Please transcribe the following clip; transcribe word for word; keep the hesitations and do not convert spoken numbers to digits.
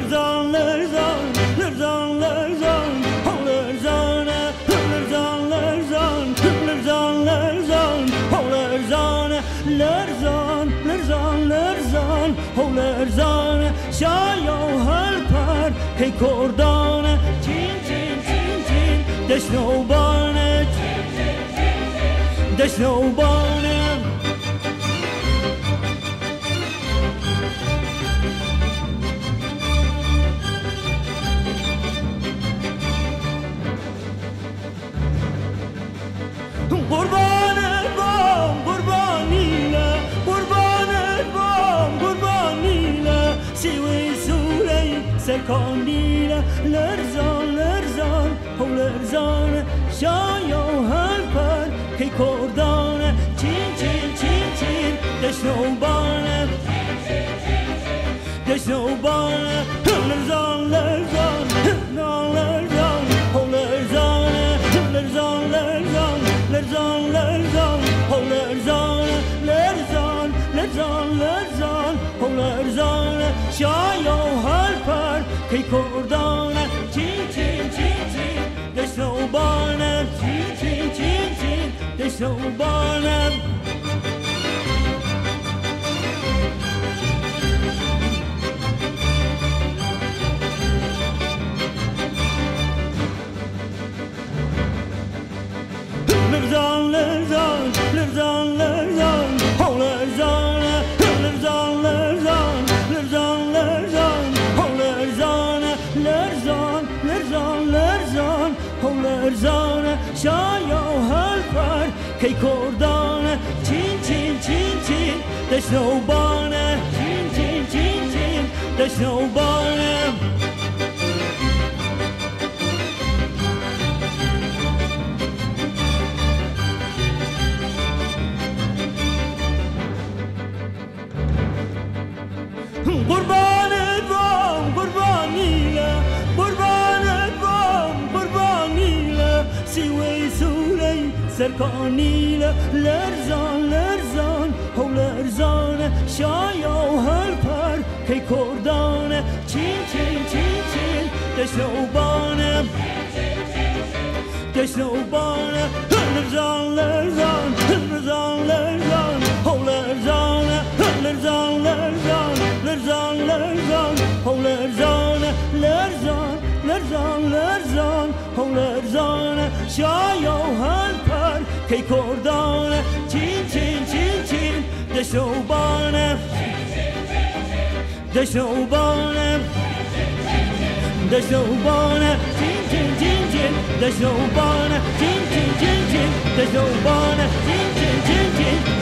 Lerzan, lerzan, lerzan, lerzan, oh lerzan, lerzan, lerzan, lerzan, lerzan, oh lerzan, lerzan, lerzan, lerzan, oh lerzan, shayo halpar ke kordane, chin chin chin chin, desnobane, desnobane. قربان بام قربانیله قربان بام قربانیله سوی سوری سرکانیله لرزان لرزان و لرزان شایا هلپر که کردانه چین چین چین چین دشنوبانه دشنوبانه لرزان لرزان لرزان و لرزانه لرزان لرزان لرزان لرزان و لرزان لرزان لرزان لرزان و لرزان شایا هلپر که کردانه چین چین چین چین دشنوبانه چین چین چین چین دشنوبانه Lerzan, lerzan, lerzan, lerzan, oh lerzan, lerzan, lerzan, lerzan, lerzan, oh lerzan, lerzan, lerzan, lerzan, oh lerzan, shayo halpar ke kordane, chin chin chin chin, desnobane, chin chin chin chin, desnobane. قربان بام قربانیله قربان بام قربانیله سوی سوری سرکانیله لرزان لرزان و لرزان شایا هلپر که کردانه چین چین چین چین دشنوبانه دشنوبانه لرزان لرزان لرزان لرزان و لرزان لرزان لرزان لرزان لرزان و لرزان لرزان لرزان لرزان و لرزان شایا هلپر که کردانه چین چین چین چین دشنوبانه دشنوبانه دشنوبانه چین چین چین چین دشنوبانه چین چین چین چین دشنوبانه چین چین چین چین